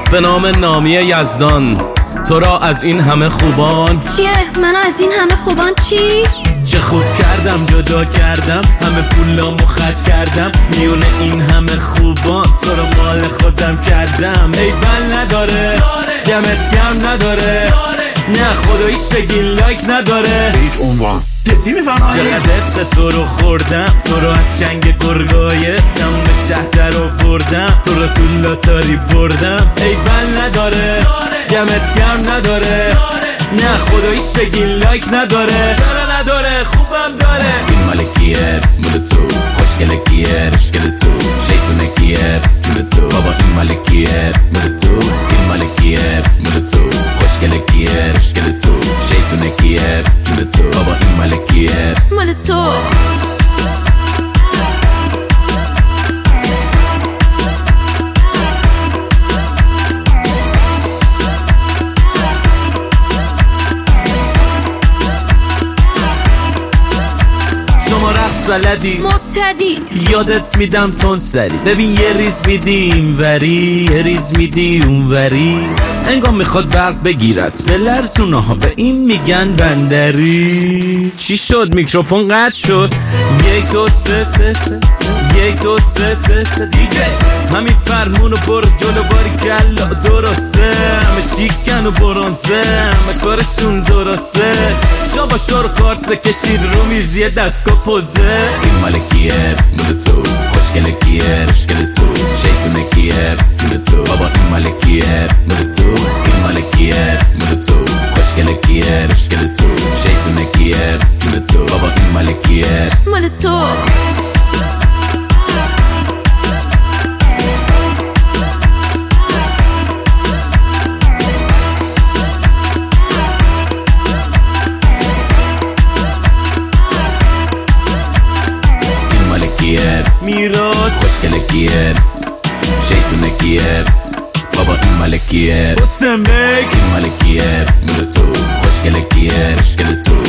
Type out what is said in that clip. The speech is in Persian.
به نام نامی یزدان تو را از این همه خوبان. چیه؟ من از این همه خوبان چی؟ چه خوب کردم جدا کردم، همه پولامو خرج کردم، میونه این همه خوبان تو رو مال خودم کردم. ای بل نداره دمت گرم نداره، نه خداییش بگی لایک نداره. هیچ عنوان جدی میفهمم چقدر حس تو رو خوردم، تو رو از چنگ گرگای تموم شهر در رو بردم، تو رو تو لاتاری بردم. ای بل نداره دمت گرم نداره، نه خداییش بگی لایک نداره. چرا نداره؟ خوبم داره. این مال کیه؟ مال تو. خوشگله کیه؟ رشگل تو. شیطونه کیه؟ جون تو. بابا این مال کیه؟ مال تو. این مال کیه؟ مال تو. خوشگله کیه؟ رشگل تو. شیطونه کیه؟ جون تو. بابا این مال کیه؟ مال تو. شما رقص بلدی مبتدی یادت میدم تون سری، ببین یه ریز میدی این وری یه ریز میدی اون وری، انگار میخواد برق بگیرت به لرزونه ها، به این میگن بندری. چی شد؟ میکروفون قطع شد. 1 2 3 3 3 1 2 3 3 3 دیگه همین فرمونو برو جلو باری کلا درسته، همه شیکن و برانزه، همه کارشون درسته. شابا شور کارت بکشید رو میزیه دستگاه پوزه. این مال کیه؟ مال تو. خوشگله کیه؟ رشگل تو. شیطونه کیه؟ جون تو. بابا این مال کیه؟ مال تو. این مال کیه؟ مال تو. خوشگله کیه؟ رشگل تو. شیطونه کیه؟ جون تو. بابا این مال کیه؟ مال تو. میراث. خوشگله کیه؟ شیطونه کیه؟ بابا این مال کیه؟ حسن بک. این مال کیه؟ مال تو. خوشگله کیه؟ رشگل تو.